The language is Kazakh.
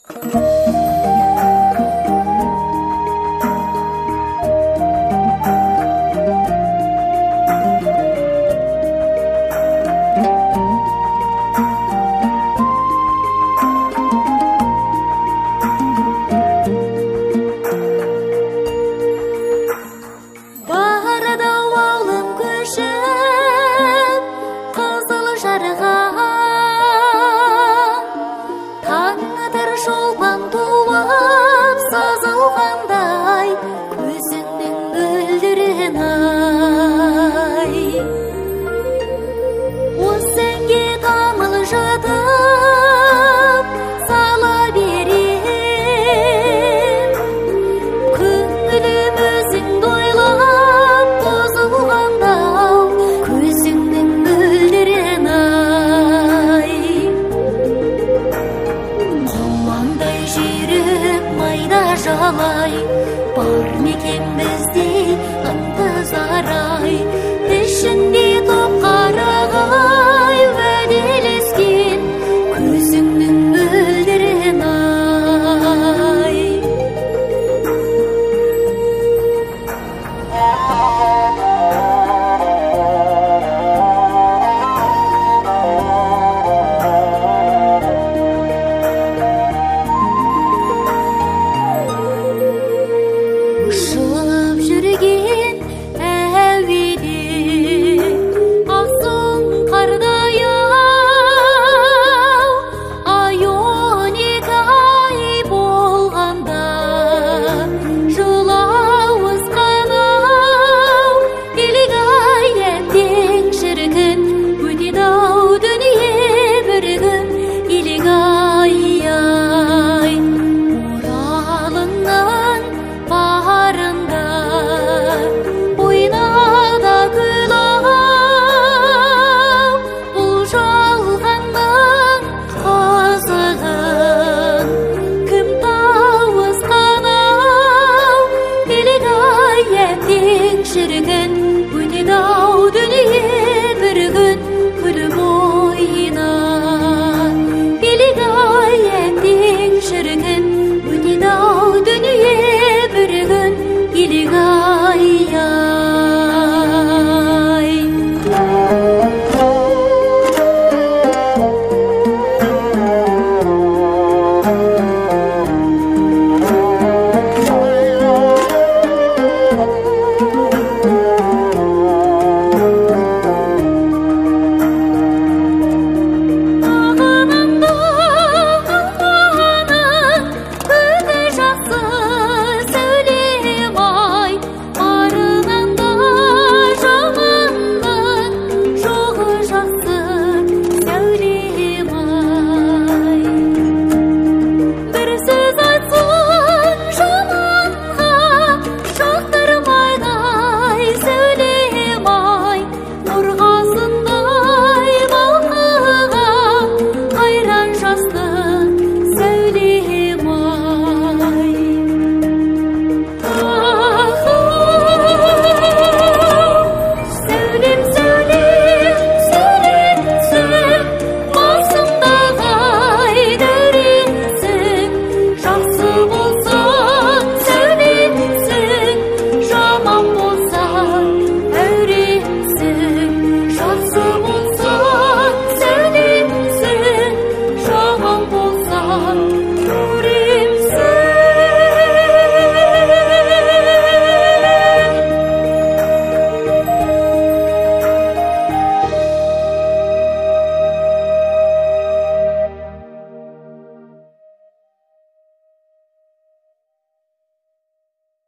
Бар мекен бізде ынтызар ай, ішінде топ қарағай, уәделескен көзіңнің мөлдірін ай. Ұшып жүрген әуеде ақсың қардай ау, ай 12 ай болғанда жылауызған ау, елік-ай әттең шіркін өтеді-ау дүние бір күн, елік-ай ай. Оралыңнан барында ойнада күл ау, бұл жалғанның қызығын кім тауысқан ау, елік-ай әттең шіркін өтеді-ау дүние бір күн, күліп ойна. Елік-ай әттең шіркін өтеді-ау дүние бір күн, елік-ай ай. Ағынында алманың көзі жақсы сәулем ай, арынанда жаманның жоғы жақсы сәулем ай. Бір сөз айтсын жаманға жақтырмайдай сәулем ай, нұрғасындай балқыған қайран жастың сәулем ай. Сәулем, сәулем, сәулемсің, басымдағы ай дәуренсің, жақсы болсаң сәулемсің, жаман болсаң әуремсің. Жақсы болсаң сәулемсің, жаман болсаң